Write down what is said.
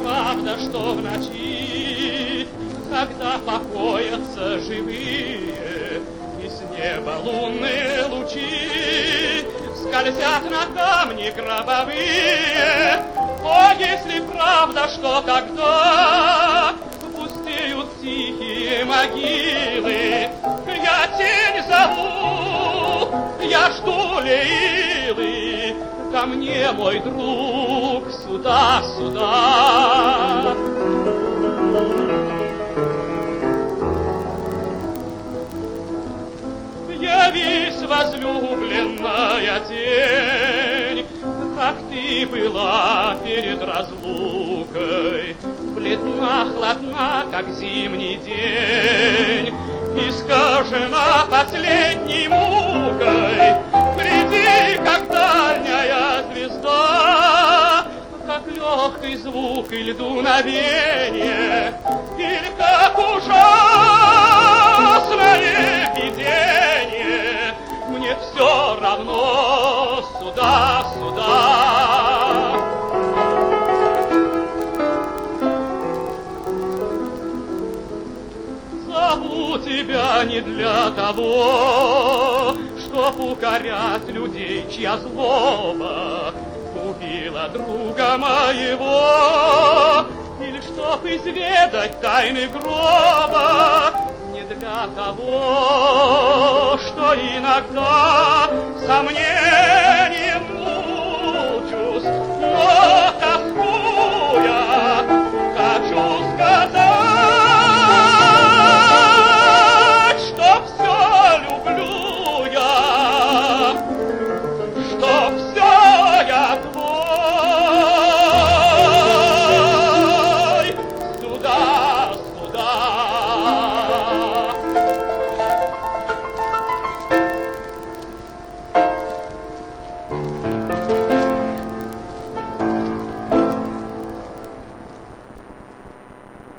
правда, что в ночи, когда покоятся живые, и с неба лунные лучи скользят на камни гробовые. О, если правда, что тогда пустеют тихие могилы, я тень зову, я жду Леилы, ко мне, мой друг, сюда, сюда. Явись, возлюбленная тень, как ты была перед разлукой, бледна, хладна, как зимний день, искажена последней мукой. Приди, как дальняя звезда, как легкий звук или дуновение, или как ужасное видение. Мне все равно, сюда, сюда. Зову тебя не для того, чтоб укорять людей, чья злоба убила друга моего, или чтоб изведать тайны гроба, не для того, что иногда сомнения